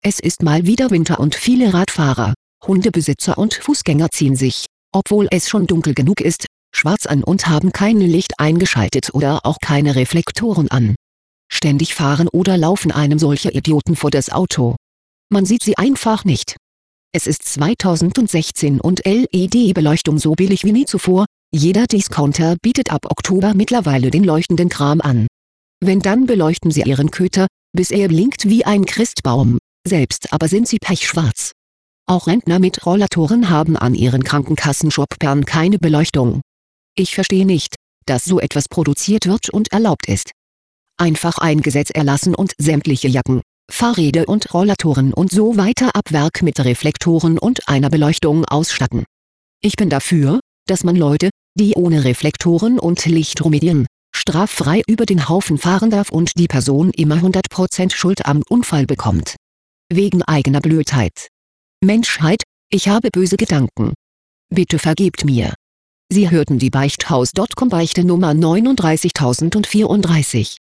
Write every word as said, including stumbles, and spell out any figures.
Es ist mal wieder Winter und viele Radfahrer, Hundebesitzer und Fußgänger ziehen sich, obwohl es schon dunkel genug ist, schwarz an und haben kein Licht eingeschaltet oder auch keine Reflektoren an. Ständig fahren oder laufen einem solche Idioten vor das Auto. Man sieht sie einfach nicht. Es ist zweitausendsechzehn und L E D-Beleuchtung so billig wie nie zuvor, jeder Discounter bietet ab Oktober mittlerweile den leuchtenden Kram an. Wenn dann beleuchten sie ihren Köter, bis er blinkt wie ein Christbaum, selbst aber sind sie pechschwarz. Auch Rentner mit Rollatoren haben an ihren Krankenkassenschopern keine Beleuchtung. Ich verstehe nicht, dass so etwas produziert wird und erlaubt ist. Einfach ein Gesetz erlassen und sämtliche Jacken, Fahrräder und Rollatoren und so weiter ab Werk mit Reflektoren und einer Beleuchtung ausstatten. Ich bin dafür, dass man Leute, die ohne Reflektoren und Licht rumedieren, straffrei über den Haufen fahren darf und die Person immer hundert Prozent Schuld am Unfall bekommt. Wegen eigener Blödheit. Menschheit, ich habe böse Gedanken. Bitte vergebt mir. Sie hörten die Beichthaus Punkt com Beichte Nummer neununddreißigtausendvierunddreißig.